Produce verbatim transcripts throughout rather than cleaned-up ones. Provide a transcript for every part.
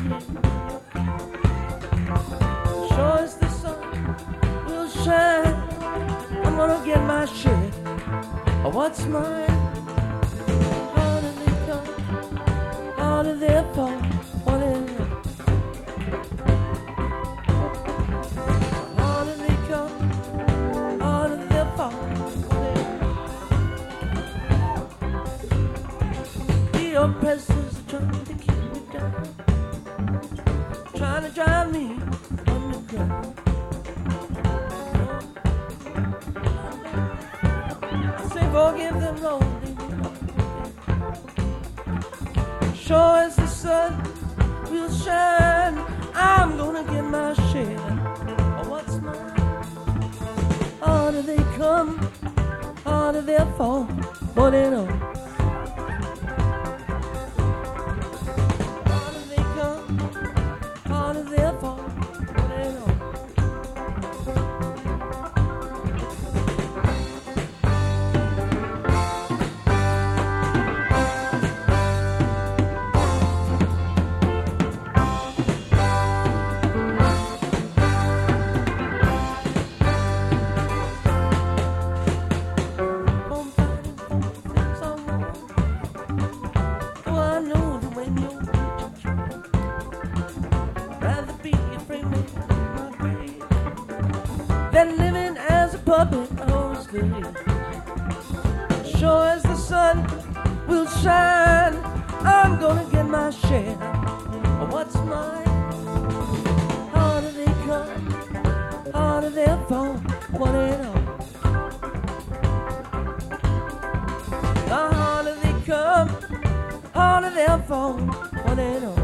Sure as the sun will shine, I'm gonna get my share of what's mine. How do they come? How do they fall? What is it? How do they come? How do they fall? What is it? The oppressors are trying to keep me down, trying to drive me underground. I say forgive them, Lord. Sure as the sun will shine, I'm gonna get my share of what's mine. How do they come? How do they fall? What they know? How do they come? How do they fall? What they know? Sure as the sun will shine, I'm gonna get my share of what's mine. How do they come? How do they fall? What they know? How do they come? How do they fall? What they know?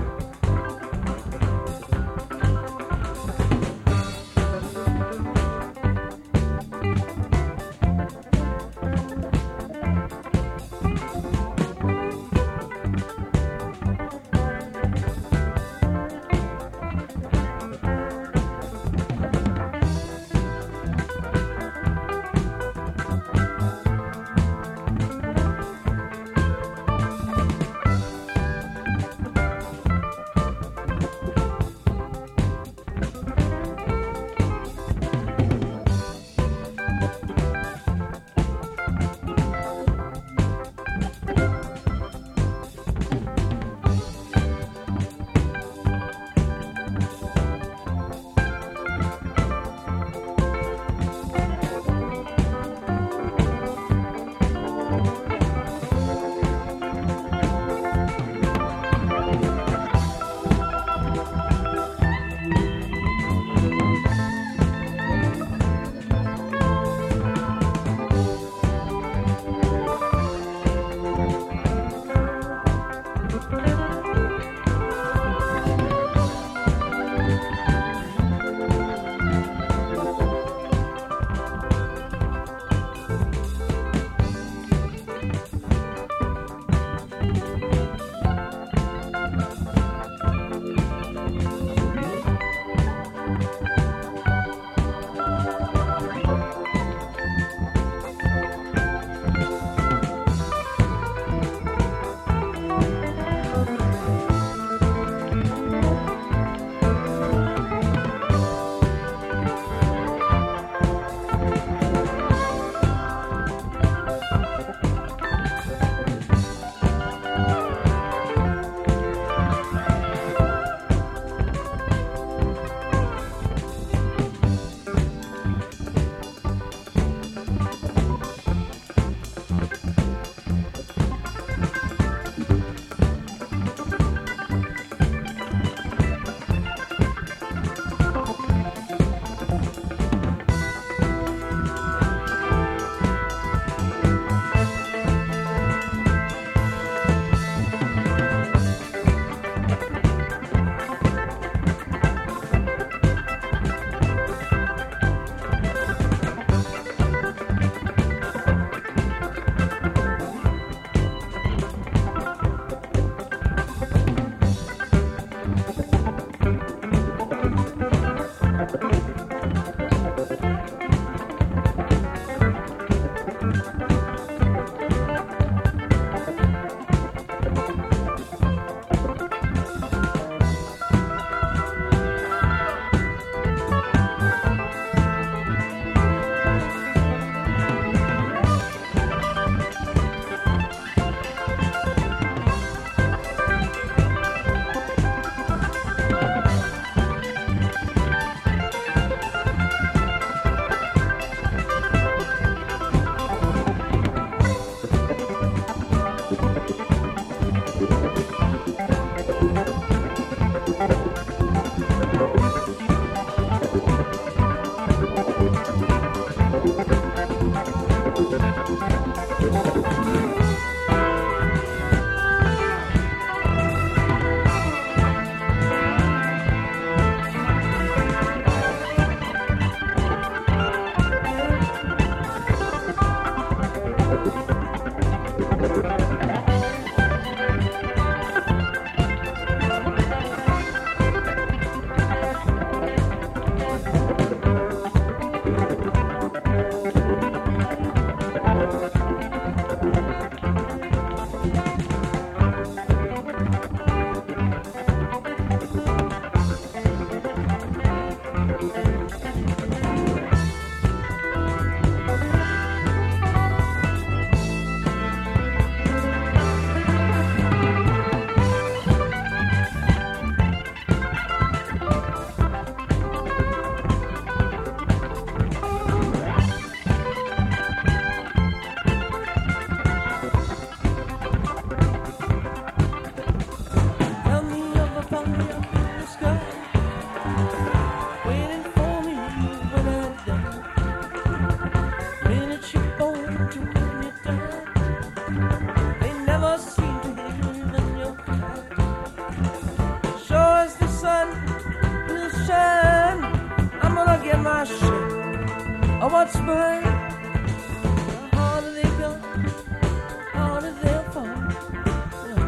gonna get my share of what's mine. The harder they come, harder they'll fall. Yeah.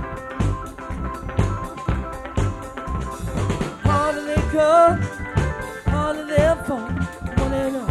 Harder they come, harder they'll fall. One and all.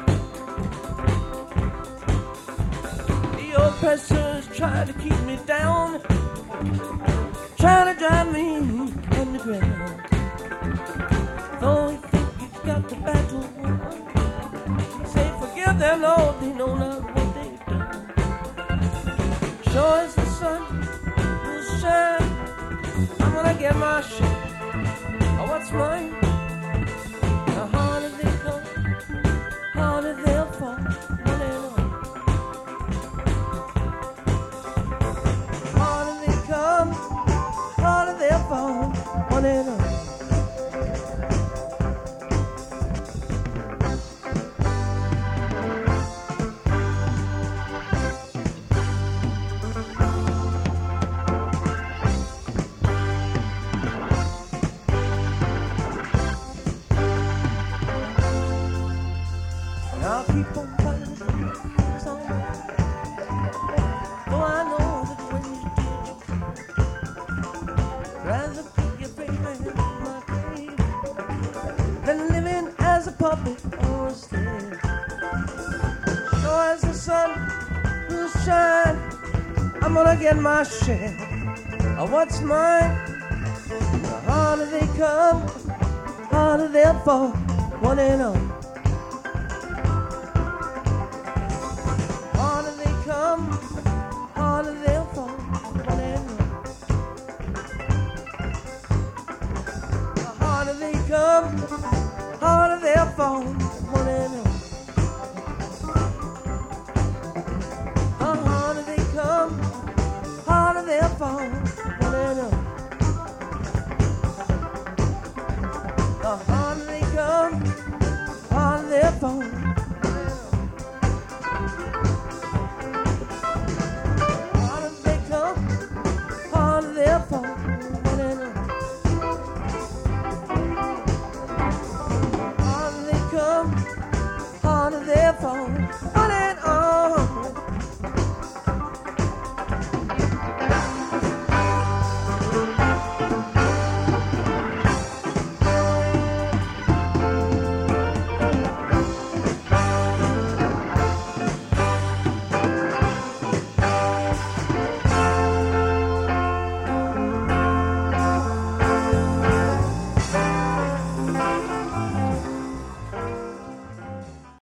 The oppressors trying to keep me down, trying to drive me underground. Though you think you've got the battle won, say forgive them, Lord, they know not what they've done. Sure as the sun will shine, I'm gonna get my share of what's mine. The harder they come, harder they'll fall. One and all. Harder they come, harder they'll fall. One and all. I'll keep on fighting the song. Though I know that when you did, rather put your brave hand in my grave than living as a puppet or a slave. Sure as the sun will shine, I'm gonna get my share of what's mine. The harder they come, harder they'll fall. One and all. Harder they'll fall, one and all. The harder they come, harder they'll fall, one and all. The harder they come, harder they'll fall, one and all. The harder they come, harder they'll fall.